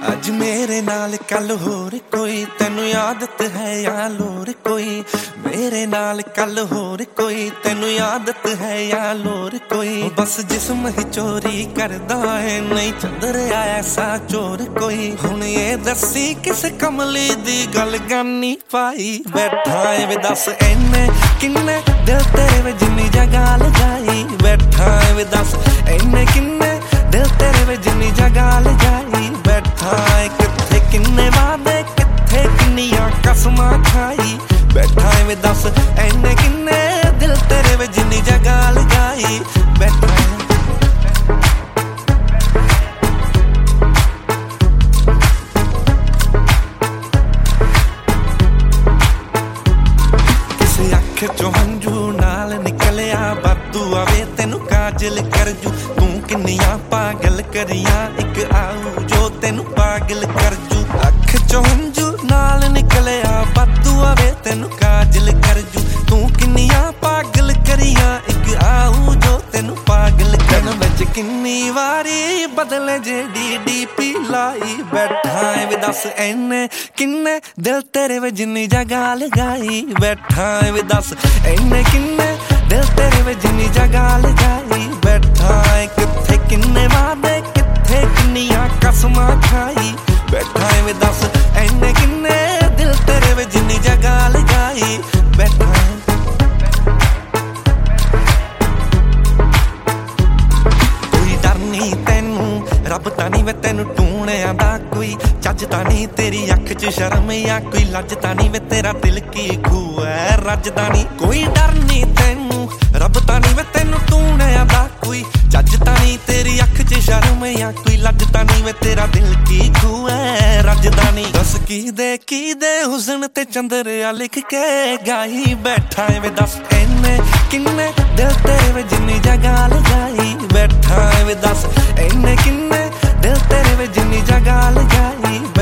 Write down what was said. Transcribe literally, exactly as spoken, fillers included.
ਅੱਜ ਮੇਰੇ ਨਾਲ ਕੱਲ ਹੋਰ ਕੋਈ, ਤੈਨੂੰ ਆਦਤ ਹੈ ਜਾਂ ਲੋਰ ਕੋਈ। ਮੇਰੇ ਨਾਲ ਕੱਲ ਹੋਰ ਕੋਈ, ਤੈਨੂੰ ਆਦਤ ਹੈ ਜਾਂ ਲੋਰ ਕੋਈ। ਬਸ ਜਿਸਮ ਹੀ ਚੋਰੀ ਕਰਦਾ ਹੈ, ਨਹੀਂ ਚੰਦਰਿਆ ਐਸਾ ਚੋਰ ਕੋਈ। ਹੁਣ ਇਹ ਦੱਸੀ ਕਿਸ ਕਮਲੀ ਦੀ ਗੱਲ ਗਾਨੀ ਪਾਈ ਬੈਠਾ ਏ ਵੇ, ਦੱਸ ਇਹਨੇ ਕਿੰਨੇ ਦਿਲ ਤੇਰੇ ਵੇ ਜਿੰਨੀ ਜਗ੍ਹਾ ਲਗਾਈ ਬੈਠਾ ਏ ਵੇ, ਦੱਸ ਇਹਨੇ ਕਿੰਨੇ ਦਿਲ ਤੇਰੇ ਵੇ ਜਿੰਨੀ ਜਗ੍ਹਾ ਲਗਾਈ ਬੈਠਾ ਏ। ਕਿੱਥੇ ਕਿੰਨੇ ਵਾਦੇ, ਕਿੱਥੇ ਕਿੰਨੀਆਂ ਕਸਮਾਂ ਖਾਈ ਬੈਠਾ ਏ ਵੇ, ਦੱਸ ਇਹਨੇ ਕਿੰਨੇ ਦਿਲ ਤੇਰੇ ਵੇ ਜਿੰਨੀ ਜਗ੍ਹਾ ਲਗਾਈ ਬੈਠਾ ਏ। ਕਿਸੇ ਅੱਖ ਚੋਂ ਹੰਝੂ ਨਾਲ ਨਿਕਲਿਆ ਵਾਧੂ ਆਵੇ, ਤੈਨੂੰ ਕਾਜਲ ਕਰ ਜੂ। ਤੂੰ ਕਿੰਨੀਆਂ ਪਾਗਲ ਕਰੀਆਂ, ਇੱਕ ਆਊ ਜੋ ਤੈਨੂੰ ਪਾਗਲ ਕਰ ਜੂ। ਅੱਖ ਚੋਂ ਹੰਝੂ ਨਾਲ ਨਿਕਲਿਆ ਵਾਧੂ ਆਵੇ, ਤੈਨੂੰ ਕਾਜਲ ਕਰ ਜੂ। ਤੂੰ ਕਿੰਨੀਆਂ ਪਾਗਲ ਕਰੀਆਂ, ਇੱਕ ਆਊ ਜੋ ਤੈਨੂੰ ਪਾਗਲ ਕਰ। ਵਿੱਚ ਕਿੰਨੀ ਵਾਰੀ ਬਦਲੇ ਜਿਹੜੀ ਡੀ ਪੀ ਲਾਈ ਬੈਠਾ ਏ ਵੇ, ਦੱਸ ਇਹਨੇ ਕਿੰਨੇ ਦਿਲ ਤੇਰੇ ਵੇ ਜਿੰਨੀ ਜਗ੍ਹਾ ਲਗਾਈ ਬੈਠਾ ਏ ਵੇ, ਦੱਸ ਇਹਨੇ ਕਿੰਨੇ ਦਿਲ ਤੇਰੇ ਵੇ ਜਿੰਨੀ ਜਗ੍ਹਾ ਲਗਾਈ ਬੈਠਾ ਏ। ਕਿੱਥੇ ਕਿੰਨੇ ਵਾਦੇ, ਕਿੱਥੇ ਕਿੰਨੀਆਂ ਕਸਮਾਂ ਖਾਈ ਬੈਠਾ ਏ ਵੇ, ਦੱਸ ਇਹਨੇ ਕਿੰਨੇ ਦਿਲ ਤੇਰੇ ਵੇ ਜਿੰਨੀ ਜਗ੍ਹਾ ਲਗਾਈ ਬੈਠਾ ਏ। ਕੋਈ ਡਰ ਨਹੀਂ ਤੈਨੂੰ, ਰੱਬ ਤਾਂ ਨਹੀਂ ਵੇ ਤੈਨੂੰ ਟੂਣਿਆਂ ਦਾ ਕੋਈ। ਚੱਜ ਤਾਂ ਨਹੀਂ ਤੇਰੀ ਅੱਖ 'ਚ ਸ਼ਰਮ ਜਾਂ ਕੋਈ ਲੱਜ ਤਾਂ ਨਹੀਂ ਵੇ, ਤੇਰਾ ਦਿਲ ਕੀ ਖੂਹ ਐ ਰੱਜਦਾ ਨਹੀਂ। ਕੋਈ ਡਰ ਨਹੀਂ ਤੈਨੂੰ, ਰੱਬ ਤਾਂ ਨਹੀਂ ਵੇ ਤੈਨੂੰ ਟੂਣਿਆਂ ਦਾ ਕੋਈ। ਚੱਜ ਤਾਂ ਨਹੀਂ ਤੇਰੀ ਅੱਖ 'ਚ ਸ਼ਰਮ ਜਾਂ ਕੋਈ ਲੱਜ ਤਾਂ ਨਹੀਂ ਵੇ, ਤੇਰਾ ਦਿਲ ਕੀ ਖੂਹ ਐ ਰੱਜਦਾ ਨਹੀਂ। ਦੱਸ ਕਿਹਦੇ ਕਿਹਦੇ ਹੁਸਨ ਤੇ ਚੰਦਰਿਆ ਲਿਖ ਕੇ ਗਾਈ ਬੈਠਾ ਏ ਵੇ, ਦੱਸ ਇਹਨੇ ਕਿੰਨੇ ਦਿਲ ਤੇਰੇ ਵੇ ਜਿੰਨੀ ਜਗ੍ਹਾ ਲਗਾਈ ਬੈਠਾ ਏ ਵੇ, ਦੱਸ ਇਹਨੇ ਕਿੰਨੇ ਦਿਲ ਤੇਰੇ ਵੇ ਜਿੰਨੀ ਜਗ੍ਹਾ ਲਗਾਈ